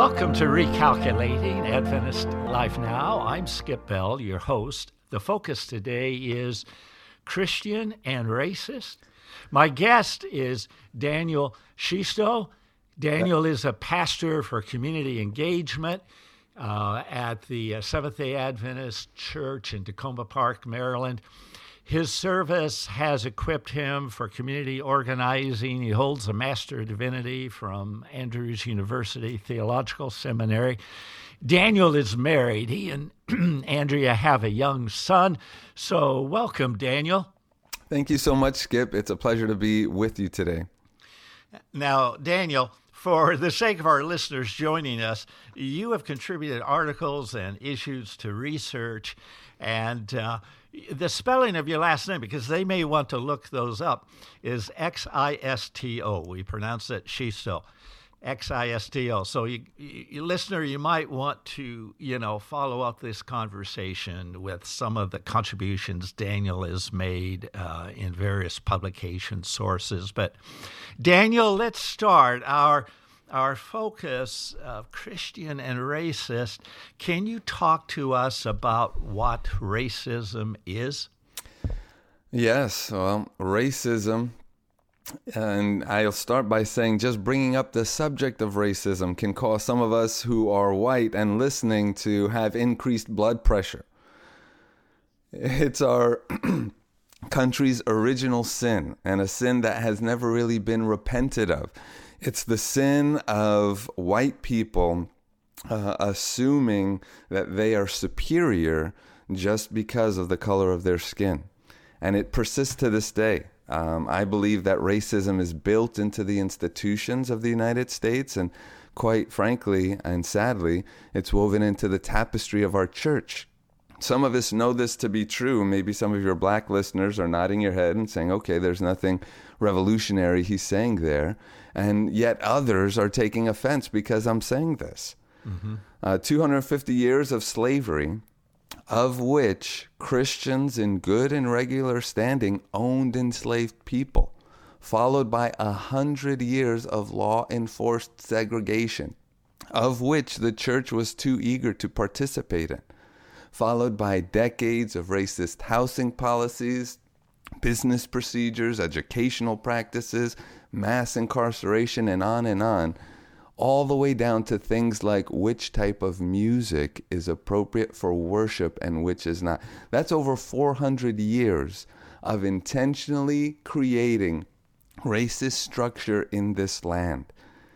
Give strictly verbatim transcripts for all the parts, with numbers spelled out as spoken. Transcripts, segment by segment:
Welcome to Recalculating Adventist Life Now. I'm Skip Bell, your host. The focus today is Christian and racist. My guest is Daniel Schisto. Daniel is a pastor for community engagement uh, at the Seventh-day Adventist Church in Tacoma Park, Maryland. His service has equipped him for community organizing. He holds a Master of Divinity from Andrews University Theological Seminary. Daniel is married. He and Andrea have a young son. So welcome, Daniel. Thank you so much, Skip. It's a pleasure to be with you today. Now, Daniel, for the sake of our listeners joining us, you have contributed articles and issues to research, and uh, the spelling of your last name, because they may want to look those up, is X I S T O. We pronounce it Schisto, X I S T O. So, you, you, listener, you might want to, you know, follow up this conversation with some of the contributions Daniel has made uh, in various publication sources. But, Daniel, let's start our Our focus of Christian and racist. Can you talk to us about what racism is? Yes, well, racism, and I'll start by saying just bringing up the subject of racism can cause some of us who are white and listening to have increased blood pressure. It's our country's original sin, and a sin that has never really been repented of. It's the sin of white people uh, assuming that they are superior just because of the color of their skin. And it persists to this day. Um, I believe that racism is built into the institutions of the United States, and quite frankly and sadly, it's woven into the tapestry of our church. Some of us know this to be true. Maybe some of your black listeners are nodding your head and saying, okay, there's nothing revolutionary he's saying there. And yet others are taking offense because I'm saying this. Mm-hmm. Uh, two hundred fifty years of slavery, of which Christians in good and regular standing owned enslaved people, followed by one hundred years of law-enforced segregation, of which the church was too eager to participate in, followed by decades of racist housing policies, business procedures, educational practices, mass incarceration, and on and on, all the way down to things like which type of music is appropriate for worship and which is not. That's over four hundred years of intentionally creating racist structure in this land.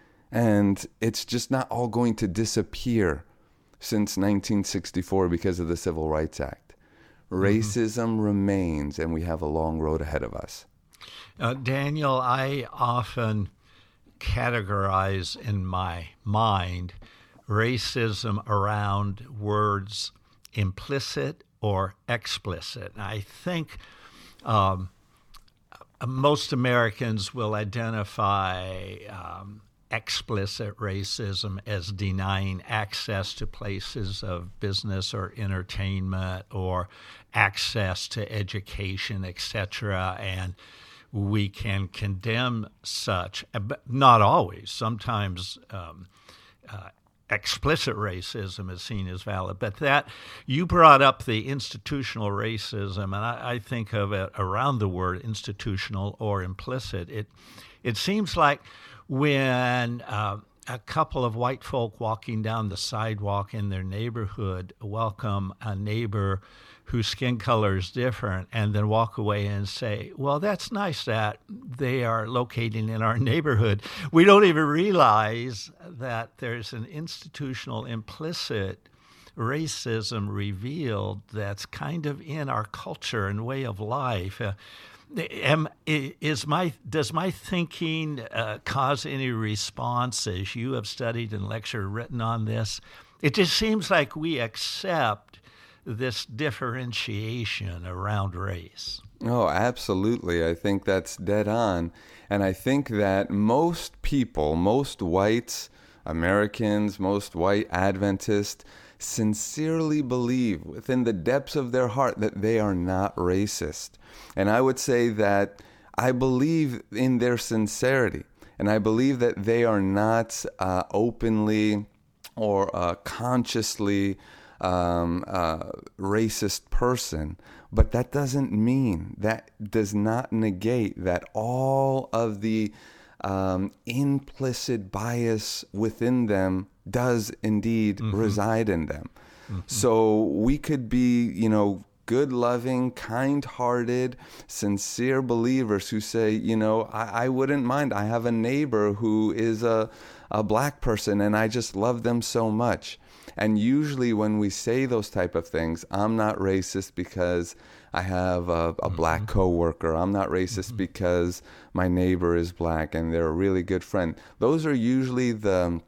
And it's just not all going to disappear since nineteen sixty-four because of the Civil Rights Act. Racism mm-hmm. remains, and we have a long road ahead of us. Uh, Daniel, I often categorize in my mind racism around words implicit or explicit. And I think um, most Americans will identify um, explicit racism as denying access to places of business or entertainment or access to education, et cetera, and we can condemn such, but not always. Sometimes um, uh, explicit racism is seen as valid. But that, you brought up the institutional racism, and I, I think of it around the word institutional or implicit. It, it seems like when uh, a couple of white folk walking down the sidewalk in their neighborhood welcome a neighbor whose skin color is different and then walk away and say, well, that's nice that they are locating in our neighborhood. We don't even realize that there's an institutional implicit racism revealed that's kind of in our culture and way of life. Uh, Am, is my does my thinking uh, cause any response as you have studied and lectured, written on this? It just seems like we accept this differentiation around race. Oh, absolutely. I think that's dead on. And I think that most people, most whites, Americans, most white Adventists, sincerely believe within the depths of their heart that they are not racist. And I would say that I believe in their sincerity, and I believe that they are not uh, openly or a consciously um, uh, racist person. But that doesn't mean, that does not negate that all of the um, implicit bias within them does indeed mm-hmm. reside in them. Mm-hmm. So we could be, you know, good, loving, kind-hearted, sincere believers who say, you know, I, I wouldn't mind. I have a neighbor who is a, a black person and I just love them so much. And usually when we say those type of things, I'm not racist because I have a, a black mm-hmm. coworker. I'm not racist mm-hmm. because my neighbor is black and they're a really good friend. Those are usually the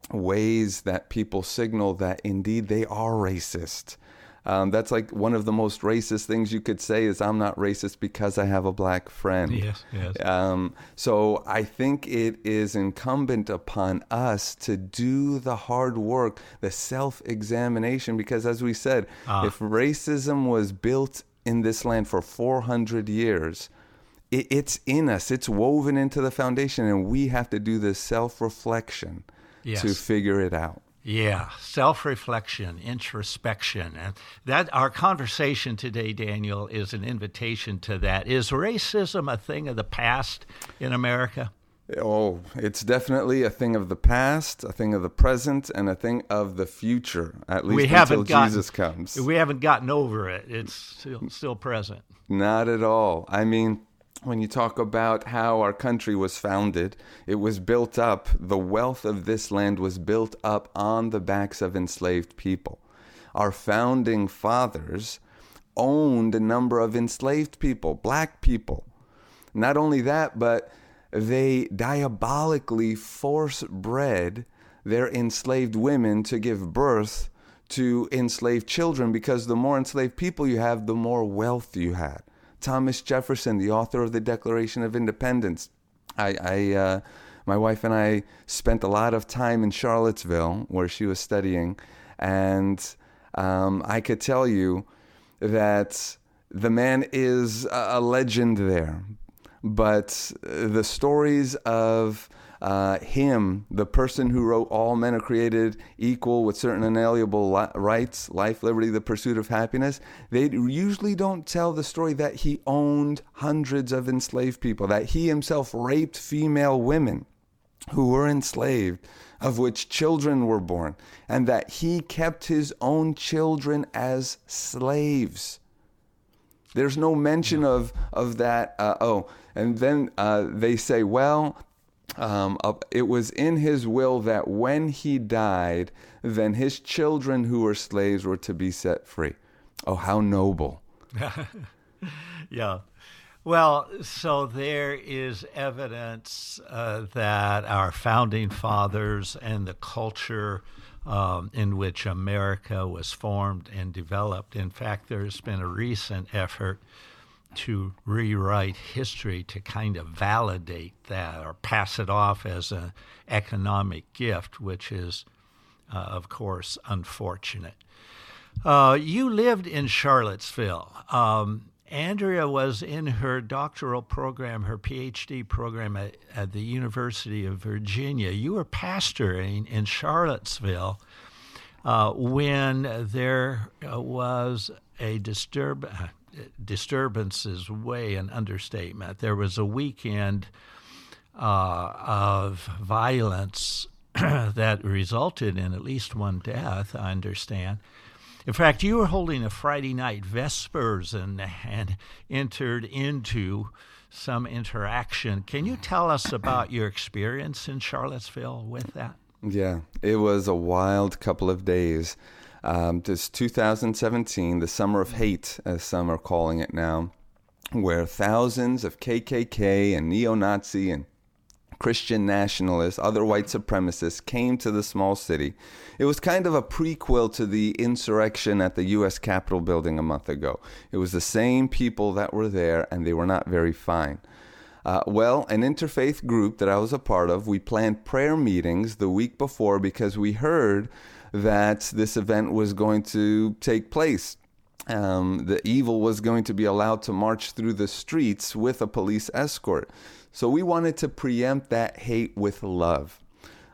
ways that people signal that indeed they are racist. Um, that's like one of the most racist things you could say is I'm not racist because I have a black friend. Yes, yes. Um, so I think it is incumbent upon us to do the hard work, the self-examination, because as we said, ah. if racism was built in this land for four hundred years, it, it's in us, it's woven into the foundation, and we have to do this self-reflection yes. to figure it out. Yeah, self-reflection, introspection. And that our conversation today, Daniel, is an invitation to that. Is racism a thing of the past in America? Oh, it's definitely a thing of the past, a thing of the present, and a thing of the future, at least we until gotten, Jesus comes. We haven't gotten over it. It's still, still present. Not at all. I mean, when you talk about how our country was founded, it was built up, the wealth of this land was built up on the backs of enslaved people. Our founding fathers owned a number of enslaved people, black people. Not only that, but they diabolically force-bred their enslaved women to give birth to enslaved children, because the more enslaved people you have, the more wealth you had. Thomas Jefferson, the author of the Declaration of Independence. I, I uh, my wife and I spent a lot of time in Charlottesville, where she was studying, and um, I could tell you that the man is a legend there. But the stories of uh, him, the person who wrote all men are created equal with certain inalienable li- rights, life, liberty, the pursuit of happiness, they usually don't tell the story that he owned hundreds of enslaved people, that he himself raped female women who were enslaved, of which children were born, and that he kept his own children as slaves. There's no mention of, of that. Uh, oh, and then uh, they say, well, um, uh, it was in his will that when he died, then his children who were slaves were to be set free. Oh, how noble. Yeah. Well, so there is evidence uh, that our founding fathers and the culture um, in which America was formed and developed. In fact, there's been a recent effort to rewrite history to kind of validate that or pass it off as an economic gift, which is, uh, of course, unfortunate. Uh, you lived in Charlottesville. Um, Andrea was in her doctoral program, her P H D program at, at the University of Virginia. You were pastoring in Charlottesville uh, when there uh, was a disturb uh, disturbance is way an understatement. There was a weekend uh, of violence that resulted in at least one death, I understand. In fact, you were holding a Friday night Vespers and, and entered into some interaction. Can you tell us about your experience in Charlottesville with that? Yeah, it was a wild couple of days. Um, this two thousand seventeen, the Summer of Hate, as some are calling it now, where thousands of K K K and neo-Nazi and Christian nationalists, other white supremacists, came to the small city. It was kind of a prequel to the insurrection at the U S Capitol building a month ago. It was the same people that were there, and they were not very fine. Uh, well, an interfaith group that I was a part of, we planned prayer meetings the week before because we heard that this event was going to take place. Um, the evil was going to be allowed to march through the streets with a police escort. So we wanted to preempt that hate with love.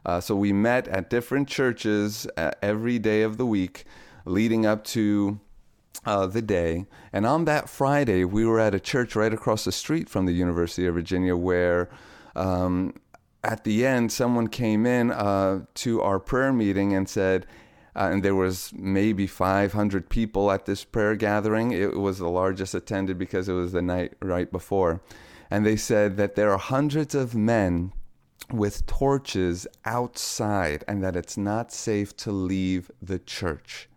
Uh, so we met at different churches uh, every day of the week leading up to uh, the day. And on that Friday, we were at a church right across the street from the University of Virginia where um, at the end, someone came in uh, to our prayer meeting and said, uh, and there was maybe five hundred people at this prayer gathering. It was the largest attended because it was the night right before. And they said that there are hundreds of men with torches outside and that it's not safe to leave the church.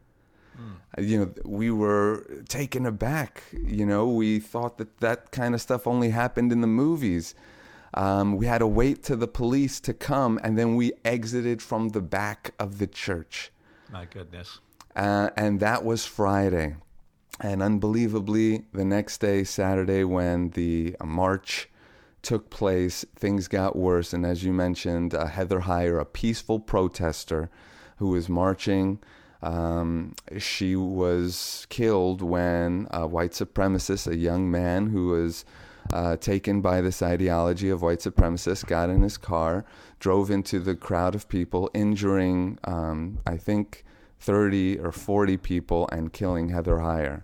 Mm. You know, we were taken aback. You know, we thought that that kind of stuff only happened in the movies. Um, we had to wait till the police to come, and then we exited from the back of the church. My goodness. Uh, and that was Friday. And unbelievably, the next day, Saturday, when the march took place, things got worse. And as you mentioned, uh, Heather Heyer, a peaceful protester who was marching, um, she was killed when a white supremacist, a young man who was uh, taken by this ideology of white supremacists, got in his car, drove into the crowd of people, injuring, um, I think, thirty or forty people and killing Heather Heyer.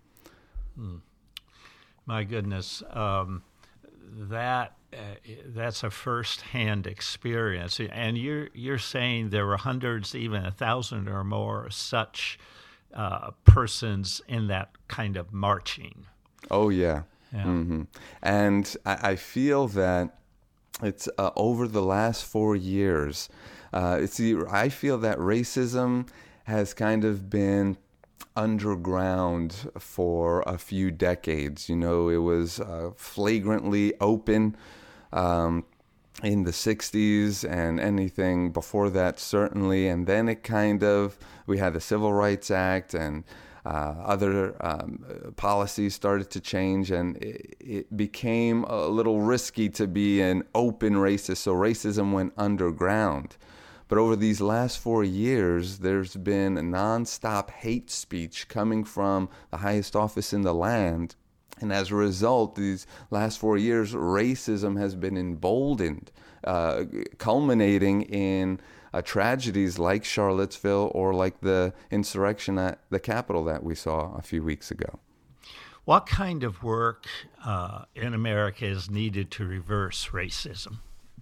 Hmm. My goodness. Um, that uh, that's a first-hand experience, and you're you're saying there were hundreds, even a thousand or more, such uh, persons in that kind of marching. Oh yeah, yeah. Mm-hmm. And I, I feel that it's uh, over the last four years. Uh, it's I feel that racism has kind of been underground for a few decades. You know, it was uh, flagrantly open um, in the sixties and anything before that, certainly. And then it kind of, we had the Civil Rights Act and uh, other um, policies started to change, and it, it became a little risky to be an open racist. So racism went underground. But over these last four years, there's been a nonstop hate speech coming from the highest office in the land. And as a result, these last four years, racism has been emboldened, uh, culminating in uh, tragedies like Charlottesville or like the insurrection at the Capitol that we saw a few weeks ago. What kind of work uh, in America is needed to reverse racism?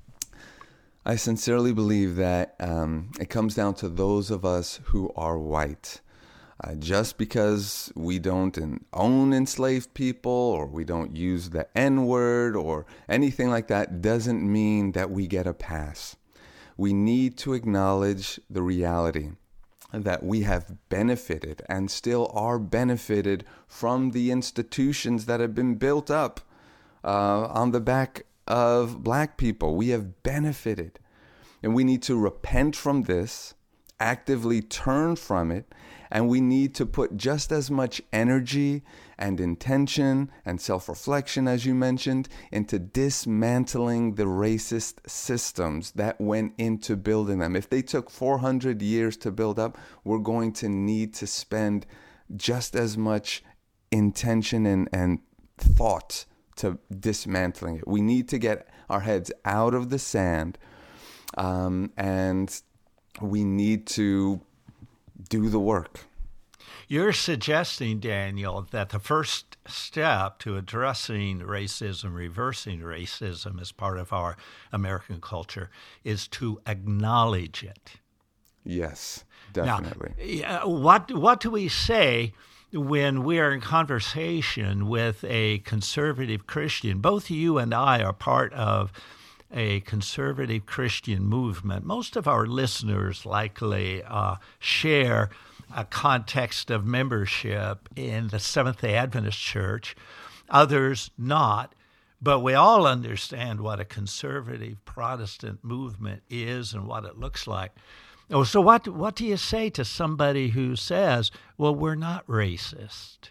I sincerely believe that um, it comes down to those of us who are white. Uh, just because we don't in, own enslaved people or we don't use the N-word or anything like that doesn't mean that we get a pass. We need to acknowledge the reality that we have benefited and still are benefited from the institutions that have been built up uh, on the back of black people. We have benefited, and we need to repent from this, actively turn from it, and we need to put just as much energy and intention and self-reflection, as you mentioned, into dismantling the racist systems that went into building them. If they took four hundred years to build up, we're going to need to spend just as much intention and, and thought to dismantling it. We need to get our heads out of the sand, um, and we need to do the work. You're suggesting, Daniel, that the first step to addressing racism, reversing racism as part of our American culture, is to acknowledge it. Yes, definitely. Now, what what do we say when we are in conversation with a conservative Christian? Both you and I are part of a conservative Christian movement. Most of our listeners likely uh, share a context of membership in the Seventh-day Adventist Church, others not, but we all understand what a conservative Protestant movement is and what it looks like. Oh, so what what do you say to somebody who says, well, we're not racist?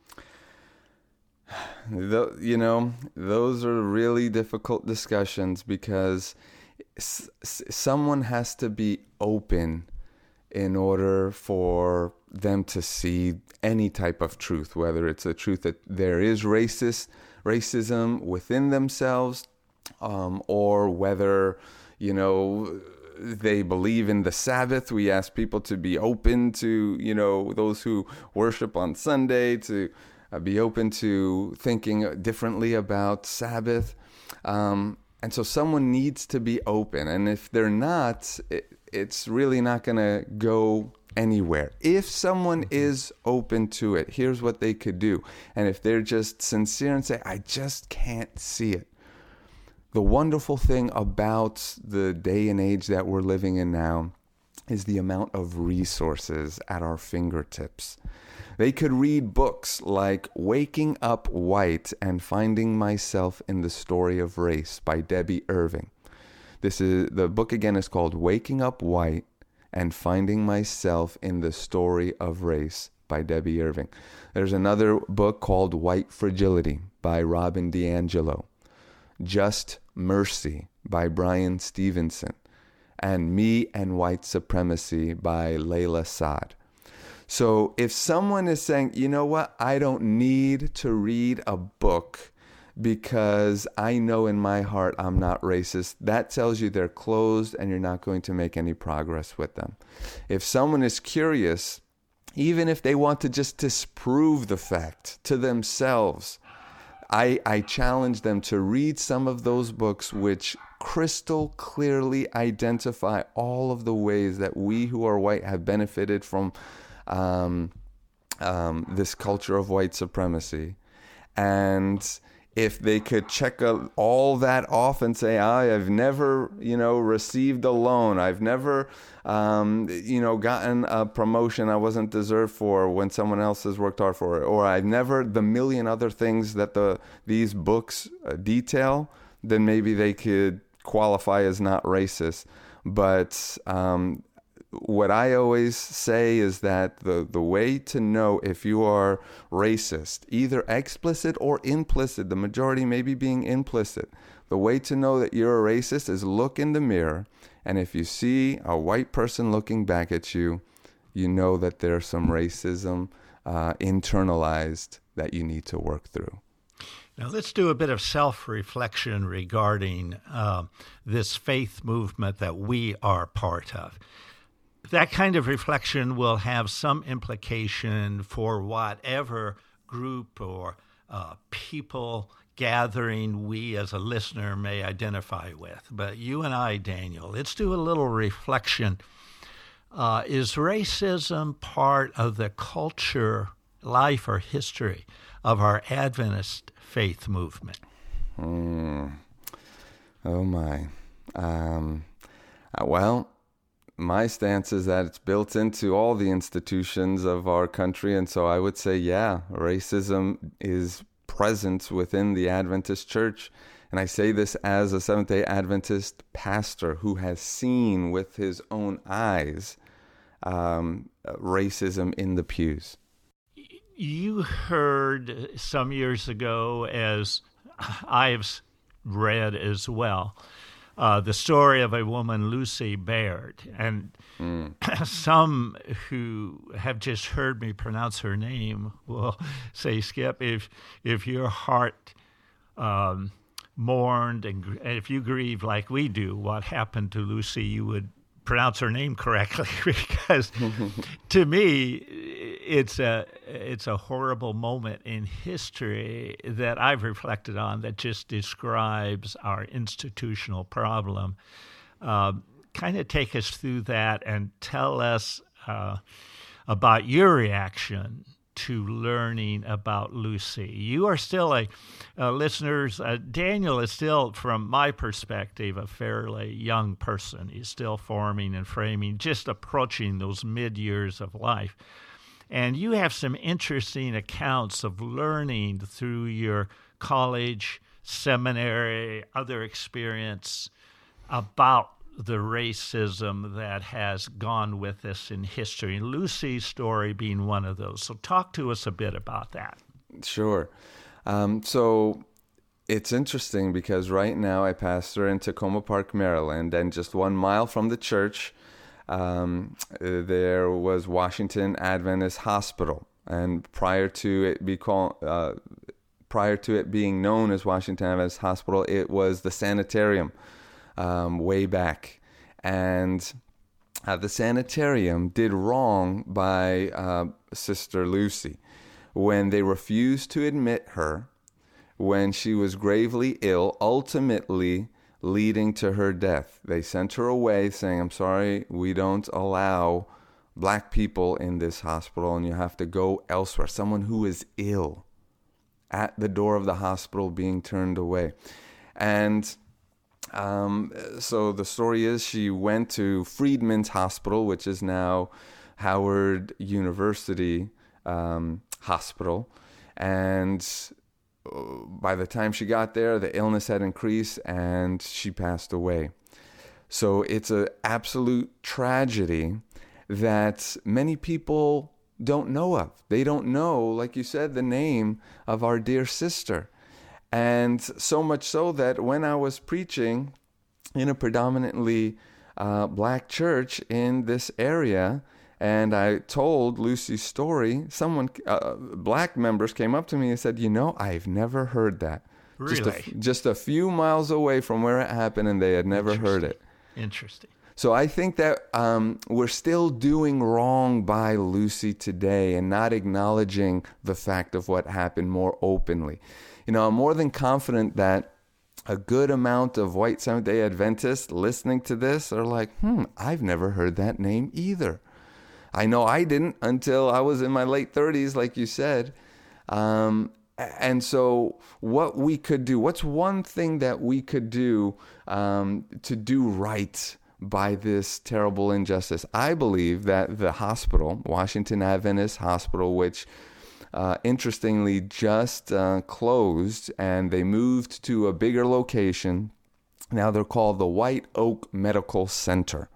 You know, those are really difficult discussions because s- someone has to be open in order for them to see any type of truth, whether it's a truth that there is racist racism within themselves, um, or whether, you know, they believe in the Sabbath. We ask people to be open to, you know, those who worship on Sunday, to uh, be open to thinking differently about Sabbath. Um, and so someone needs to be open. And if they're not, it, it's really not going to go anywhere. If someone is open to it, here's what they could do. And if they're just sincere and say, I just can't see it. The wonderful thing about the day and age that we're living in now is the amount of resources at our fingertips. They could read books like Waking Up White and Finding Myself in the Story of Race by Debbie Irving. This is the book again is called Waking Up White and Finding Myself in the Story of Race by Debbie Irving. There's another book called White Fragility by Robin DiAngelo. Just Mercy by Brian Stevenson, and Me and White Supremacy by Layla Saad. So if someone is saying, you know what, I don't need to read a book because I know in my heart I'm not racist, that tells you they're closed and you're not going to make any progress with them. If someone is curious, even if they want to just disprove the fact to themselves, I, I challenge them to read some of those books which crystal clearly identify all of the ways that we who are white have benefited from um, um, this culture of white supremacy. And if they could check a, all that off and say, I have never, you know, received a loan. I've never, um, you know, gotten a promotion I wasn't deserved for when someone else has worked hard for it. Or I've never, the million other things that the these books detail, then maybe they could qualify as not racist. But um, what I always say is that the, the way to know if you are racist, either explicit or implicit, the majority maybe being implicit, the way to know that you're a racist is look in the mirror, and if you see a white person looking back at you, you know that there's some racism uh, internalized that you need to work through. Now, let's do a bit of self-reflection regarding uh, this faith movement that we are part of. That kind of reflection will have some implication for whatever group or uh, people gathering we as a listener may identify with. But you and I, Daniel, let's do a little reflection. Uh, is racism part of the culture, life, or history of our Adventist faith movement? Mm. Oh, my. Um, uh, well... My stance is that it's built into all the institutions of our country. And so I would say, yeah, racism is present within the Adventist church. And I say this as a Seventh-day Adventist pastor who has seen with his own eyes um, racism in the pews. You heard some years ago, as I've read as well, Uh, the story of a woman, Lucy Baird. And mm. some who have just heard me pronounce her name will say, Skip, if if your heart um, mourned and if you grieve like we do what happened to Lucy, you would pronounce her name correctly, because to me, it's a it's a horrible moment in history that I've reflected on that just describes our institutional problem. Uh, kind of take us through that and tell us uh, about your reaction to learning about Lucy. You are still a, uh, listeners, uh, Daniel is still, from my perspective, a fairly young person. He's still forming and framing, just approaching those mid-years of life. And you have some interesting accounts of learning through your college, seminary, other experience about the racism that has gone with us in history. Lucy's story being one of those. So talk to us a bit about that. Sure. Um, so it's interesting because right now I pastor in Tacoma Park, Maryland, and just one mile from the church, um, there was Washington Adventist Hospital. And prior to it be called, uh, prior to it being known as Washington Adventist Hospital, it was the sanitarium. Um, way back. And uh, the sanitarium did wrong by uh, Sister Lucy when they refused to admit her when she was gravely ill, ultimately leading to her death. They sent her away saying, I'm sorry, we don't allow black people in this hospital and you have to go elsewhere. Someone who is ill at the door of the hospital being turned away. And um, so the story is she went to Freedman's Hospital, which is now Howard University um, Hospital. And by the time she got there, the illness had increased and she passed away. So it's an absolute tragedy that many people don't know of. They don't know, like you said, the name of our dear sister. And so much so that when I was preaching in a predominantly uh, black church in this area, and I told Lucy's story, someone, uh, black members came up to me and said, you know, I've never heard that. Really? Just a, just a few miles away from where it happened, and they had never heard it. Interesting. So I think that um, we're still doing wrong by Lucy today and not acknowledging the fact of what happened more openly. You know, I'm more than confident that a good amount of white Seventh-day Adventists listening to this are like, hmm, I've never heard that name either. I know I didn't until I was in my late thirties, like you said. Um, and so what we could do, what's one thing that we could do um, to do right by this terrible injustice? I believe that the hospital, Washington Adventist Hospital, which uh, interestingly just uh, closed and they moved to a bigger location. Now they're called the White Oak Medical Center.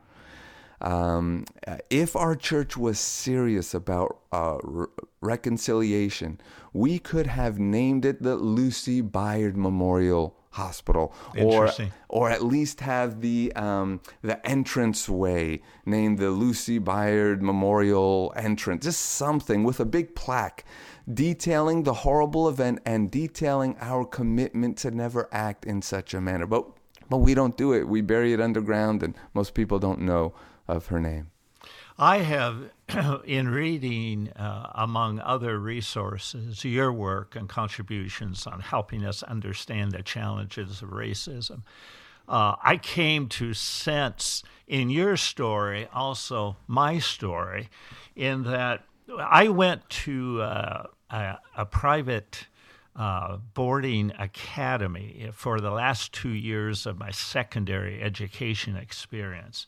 Um, if our church was serious about uh, re- reconciliation, we could have named it the Lucy Byard Memorial Hospital, or or at least have the um, the entranceway named the Lucy Byard Memorial Entrance, just something with a big plaque detailing the horrible event and detailing our commitment to never act in such a manner. But but we don't do it. We bury it underground, and most people don't know of her name. I have, in reading, uh, among other resources, your work and contributions on helping us understand the challenges of racism, uh, I came to sense in your story also my story, in that I went to uh, a, a private uh, boarding academy for the last two years of my secondary education experience.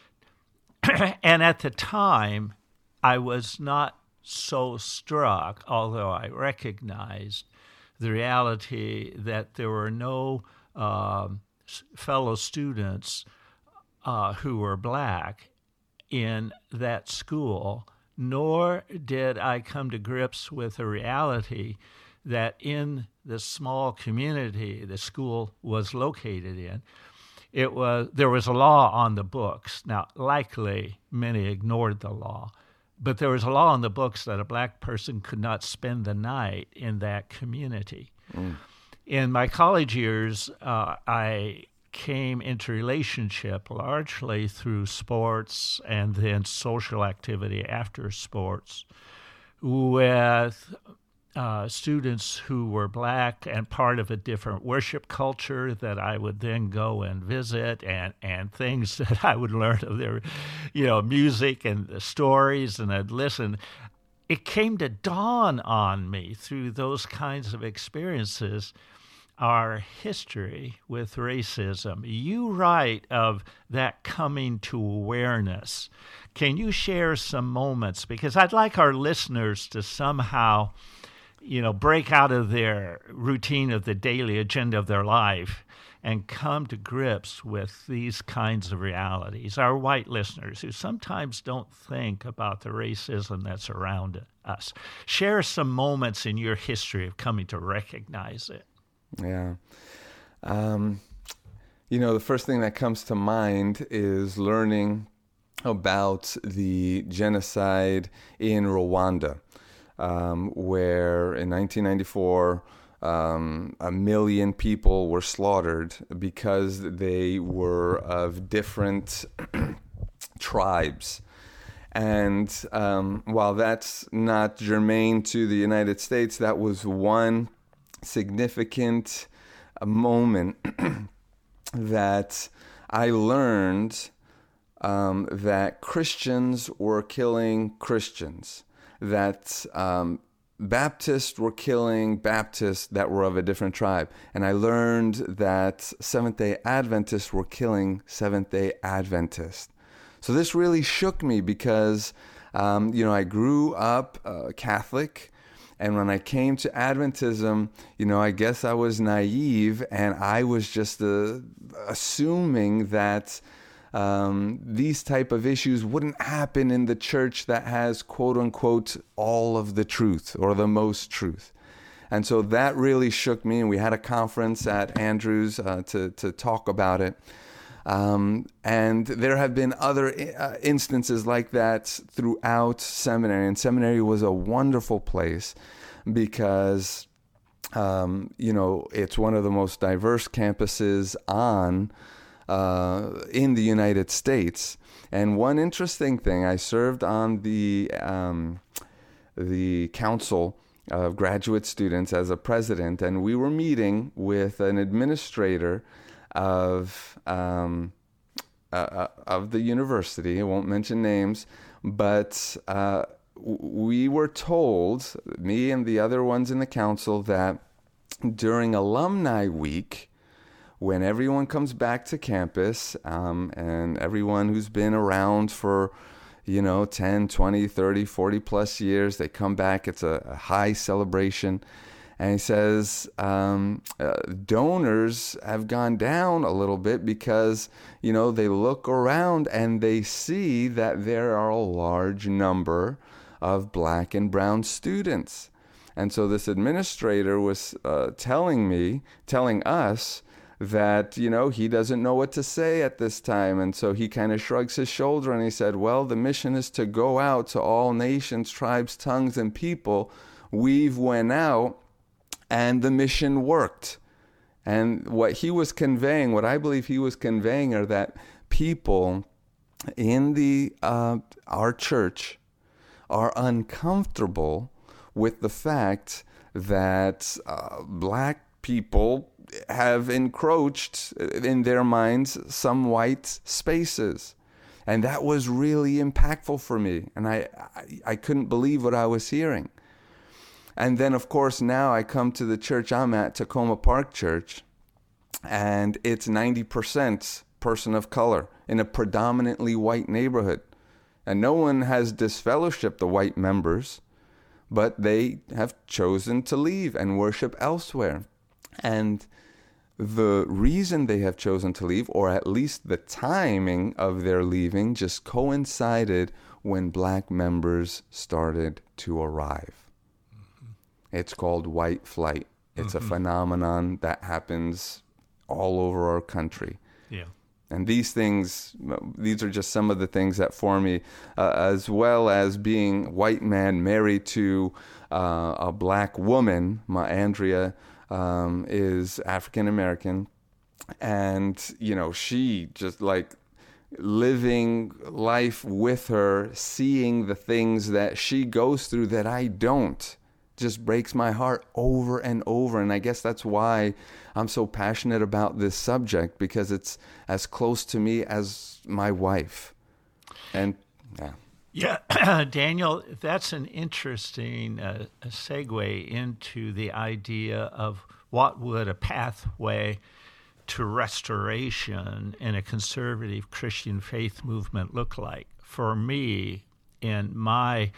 And at the time, I was not so struck, although I recognized the reality that there were no uh, fellow students uh, who were black in that school, nor did I come to grips with the reality that in the small community the school was located in, It was there was a law on the books. Now, likely many ignored the law, but there was a law on the books that a black person could not spend the night in that community. Mm. In my college years, uh, I came into relationship largely through sports and then social activity after sports with Uh, students who were black and part of a different worship culture that I would then go and visit, and, and things that I would learn of their, you know, music and the stories, and I'd listen. It came to dawn on me through those kinds of experiences, our history with racism. You write of that coming to awareness. Can you share some moments? Because I'd like our listeners to somehow, you know, break out of their routine of the daily agenda of their life and come to grips with these kinds of realities. Our white listeners who sometimes don't think about the racism that's around us. Share some moments in your history of coming to recognize it. Yeah. Um, you know, the first thing that comes to mind is learning about the genocide in Rwanda. Um, where in nineteen ninety-four, um, a million people were slaughtered because they were of different tribes. And um, while that's not germane to the United States, that was one significant moment that I learned um, that Christians were killing Christians, that um, Baptists were killing Baptists that were of a different tribe. And I learned that Seventh-day Adventists were killing Seventh-day Adventists. So this really shook me because, um, you know, I grew up uh, Catholic, and when I came to Adventism, you know, I guess I was naive, and I was just uh, assuming that um, these type of issues wouldn't happen in the church that has, quote unquote, all of the truth or the most truth. And so that really shook me, and we had a conference at Andrews uh, to, to talk about it. Um, and there have been other uh, instances like that throughout seminary. And seminary was a wonderful place because, um, you know, it's one of the most diverse campuses on uh, in the United States. And one interesting thing, I served on the um, the council of graduate students as a president, and we were meeting with an administrator of um, uh, of the university. I won't mention names, but uh, we were told, me and the other ones in the council, that during alumni week, when everyone comes back to campus, um, and everyone who's been around for, you know, ten, twenty, thirty, forty plus years, they come back, it's a, a high celebration. And he says um, uh, donors have gone down a little bit because, you know, they look around and they see that there are a large number of black and brown students. And so this administrator was uh, telling me, telling us that, you know, he doesn't know what to say at this time. And so he kind of shrugs his shoulder and he said, well, the mission is to go out to all nations, tribes, tongues, and people. We've went out, and the mission worked. And what he was conveying, what I believe he was conveying, are that people in the uh, our church are uncomfortable with the fact that uh, black people have encroached in their minds some white spaces. And that was really impactful for me. And I, I, I couldn't believe what I was hearing. And then, of course, now I come to the church I'm at, Tacoma Park Church, and it's ninety percent person of color in a predominantly white neighborhood. And no one has disfellowshipped the white members, but they have chosen to leave and worship elsewhere. And the reason they have chosen to leave, or at least the timing of their leaving, just coincided when black members started to arrive. It's called white flight. It's mm-hmm. a phenomenon that happens all over our country. Yeah. And these things, these are just some of the things that for me, uh, as well as being white man married to uh, a black woman. My Andrea um, is African American, and you know, she just like living life with her, seeing the things that she goes through that I don't, just breaks my heart over and over. And I guess that's why I'm so passionate about this subject, because it's as close to me as my wife. And yeah. Yeah, Daniel, that's an interesting uh, segue into the idea of what would a pathway to restoration in a conservative Christian faith movement look like. For me, in my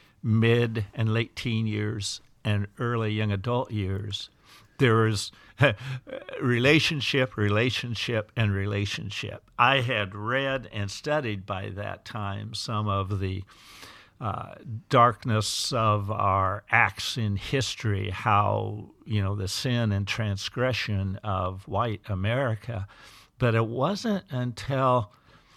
mid and late teen years and early young adult years, there was relationship, relationship, and relationship. I had read and studied by that time some of the uh, darkness of our acts in history, how, you know, the sin and transgression of white America. But it wasn't until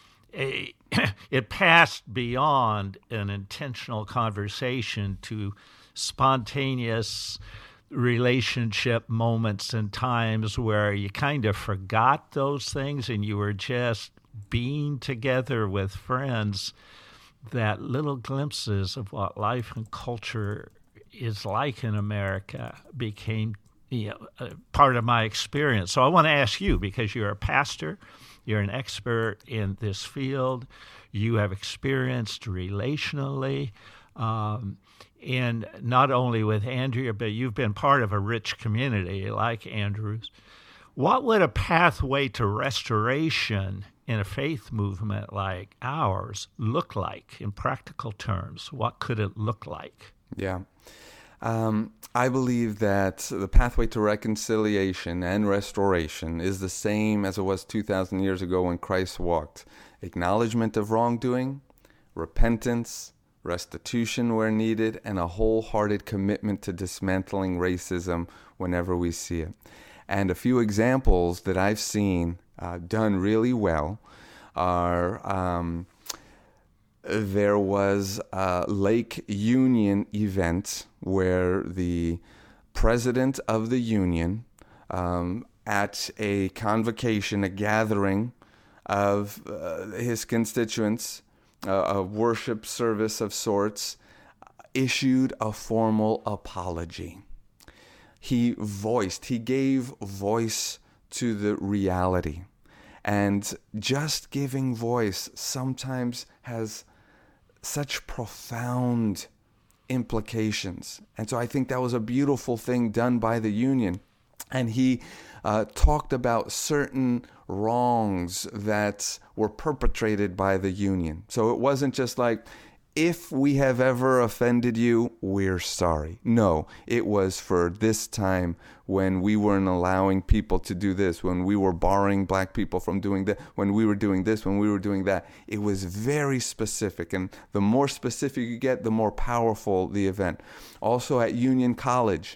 a, it passed beyond an intentional conversation to spontaneous relationship moments and times where you kind of forgot those things and you were just being together with friends, that little glimpses of what life and culture is like in America became, you know, a part of my experience. So I want to ask you, because you're a pastor, you're an expert in this field, you have experienced relationally, um, and not only with Andrea, but you've been part of a rich community like Andrew's. What would a pathway to restoration in a faith movement like ours look like in practical terms? What could it look like? Yeah. Um, I believe that the pathway to reconciliation and restoration is the same as it was two thousand years ago when Christ walked. Acknowledgement of wrongdoing, repentance, restitution where needed, and a wholehearted commitment to dismantling racism whenever we see it. And a few examples that I've seen uh, done really well are um, there was a Lake Union event where the president of the union um, at a convocation, a gathering of uh, his constituents, uh, a worship service of sorts, issued a formal apology. He voiced, he gave voice to the reality. And just giving voice sometimes has such profound implications. And so I think that was a beautiful thing done by the union. And he uh, talked about certain wrongs that were perpetrated by the union. So it wasn't just like, if we have ever offended you, we're sorry. No, it was for this time when we weren't allowing people to do this, when we were barring black people from doing that, when we were doing this, when we were doing that. It was very specific. And the more specific you get, the more powerful the event. Also at Union College,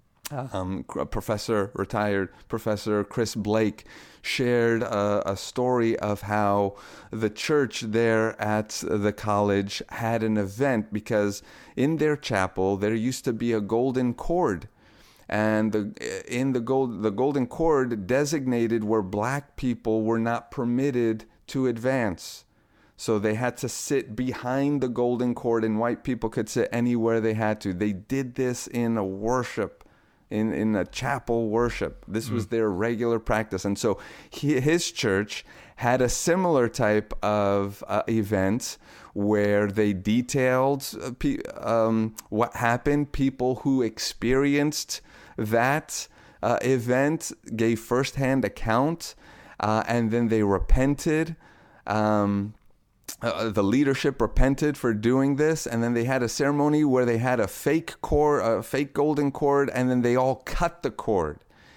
Um, Professor, retired Professor Chris Blake shared a, a story of how the church there at the college had an event because in their chapel there used to be a golden cord, and the, in the gold the golden cord designated where black people were not permitted to advance. So they had to sit behind the golden cord, and white people could sit anywhere they had to. They did this in a worship. In, in a chapel worship. This was their regular practice. And so he, his church had a similar type of uh, event where they detailed uh, pe- um, what happened. People who experienced that uh, event gave firsthand account, uh, and then they repented. Um, Uh, the leadership repented for doing this, and then they had a ceremony where they had a fake cord, a fake golden cord, and then they all cut the cord.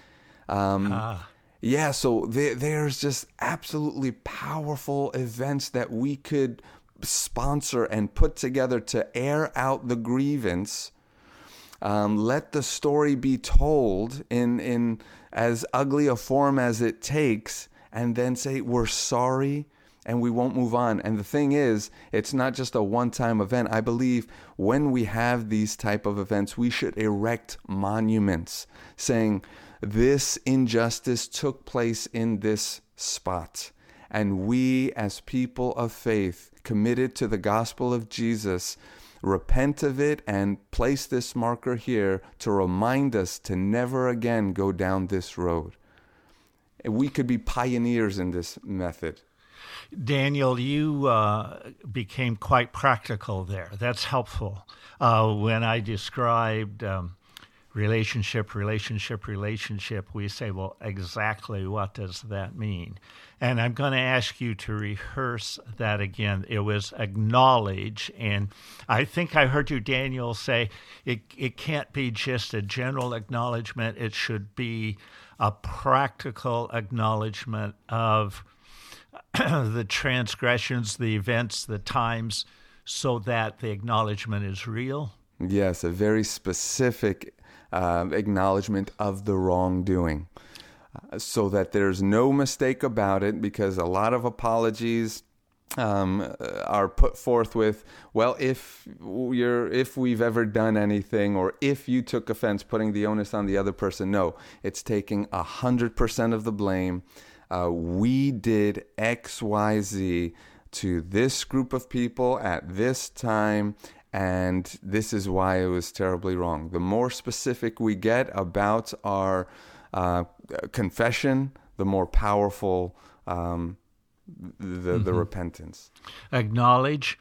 Um, ah. Yeah, so there, there's just absolutely powerful events that we could sponsor and put together to air out the grievance. Um, let the story be told in in as ugly a form as it takes, and then say, we're sorry. And we won't move on. And the thing is, it's not just a one-time event. I believe when we have these type of events, we should erect monuments saying, this injustice took place in this spot. And we, as people of faith, committed to the gospel of Jesus, repent of it and place this marker here to remind us to never again go down this road. We could be pioneers in this method. Daniel, you uh, became quite practical there. That's helpful. Uh, when I described um, relationship, relationship, relationship, we say, well, exactly what does that mean? And I'm going to ask you to rehearse that again. It was acknowledge, and I think I heard you, Daniel, say it, it can't be just a general acknowledgement. It should be a practical acknowledgement of the transgressions, the events, the times, so that the acknowledgement is real? Yes, a very specific uh, acknowledgement of the wrongdoing, uh, so that there's no mistake about it, because a lot of apologies um, are put forth with, well, if you're, if we've ever done anything, or if you took offense, putting the onus on the other person. No, it's taking a hundred percent of the blame. Uh, we did X, Y, Z to this group of people at this time, and this is why it was terribly wrong. The more specific we get about our uh, confession, the more powerful um, the, mm-hmm. the repentance. Acknowledge,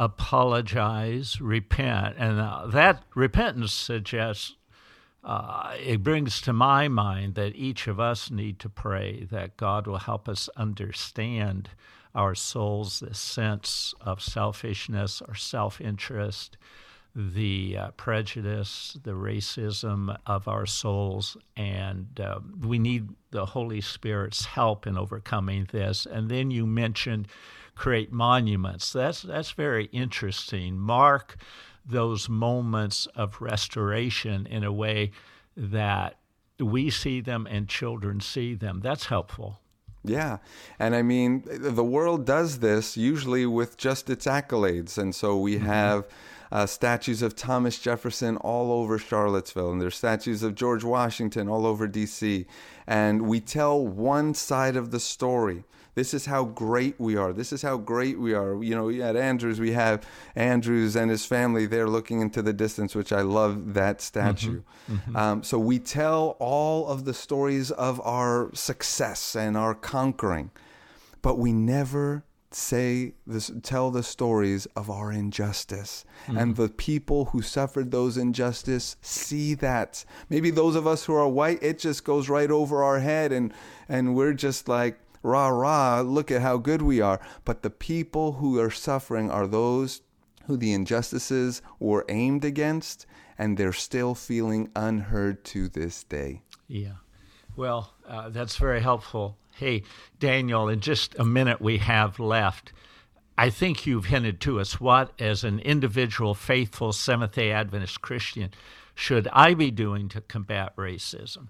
apologize, repent. And uh, that repentance suggests, uh, it brings to my mind that each of us need to pray that God will help us understand our souls, this sense of selfishness or self-interest, the uh, prejudice, the racism of our souls, and uh, we need the Holy Spirit's help in overcoming this. And then you mentioned create monuments. That's that's very interesting. Mark those moments of restoration in a way that we see them and children see them. That's helpful. Yeah. And I mean, the world does this usually with just its accolades. And so we have uh, statues of Thomas Jefferson all over Charlottesville, and there's statues of George Washington all over D C. And we tell one side of the story. This is how great we are. This is how great we are. You know, at Andrews, we have Andrews and his family there looking into the distance, which I love that statue. Mm-hmm. Mm-hmm. Um, so we tell all of the stories of our success and our conquering, but we never say this, tell the stories of our injustice. Mm-hmm. And the people who suffered those injustice see that. Maybe those of us who are white, it just goes right over our head, and and we're just like, rah, rah, look at how good we are. But the people who are suffering are those who the injustices were aimed against, and they're still feeling unheard to this day. Yeah. Well, uh, that's very helpful. Hey, Daniel, in just a minute we have left, I think you've hinted to us, what, as an individual, faithful Seventh-day Adventist Christian, should I be doing to combat racism?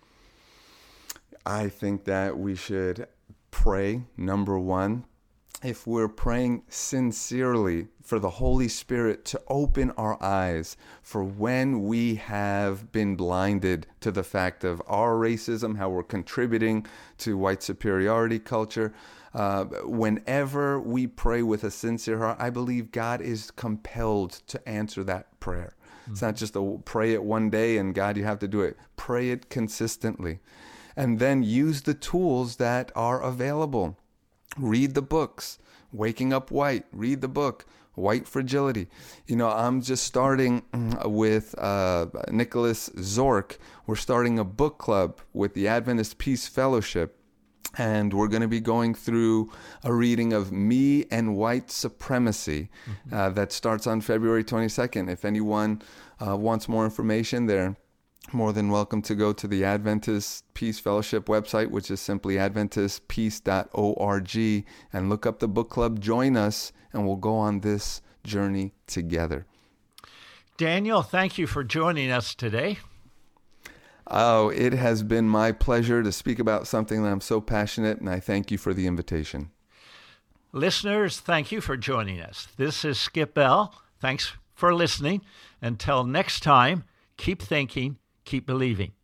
I think that we should pray, number one. If we're praying sincerely for the Holy Spirit to open our eyes for when we have been blinded to the fact of our racism, how we're contributing to white superiority culture, uh, whenever we pray with a sincere heart, I believe God is compelled to answer that prayer. Mm-hmm. It's not just a pray it one day and God, you have to do it. Pray it consistently. And then use the tools that are available. Read the books, Waking Up White. Read the book, White Fragility. You know, I'm just starting with uh, Nicholas Zork. We're starting a book club with the Adventist Peace Fellowship. And we're going to be going through a reading of Me and White Supremacy mm-hmm. uh, that starts on February twenty-second. If anyone uh, wants more information, they're more than welcome to go to the Adventist Peace Fellowship website, which is simply adventist peace dot org, and look up the book club. Join us, and we'll go on this journey together. Daniel, thank you for joining us today. Oh, it has been my pleasure to speak about something that I'm so passionate, and I thank you for the invitation. Listeners, thank you for joining us. This is Skip Bell. Thanks for listening. Until next time, keep thinking, keep believing.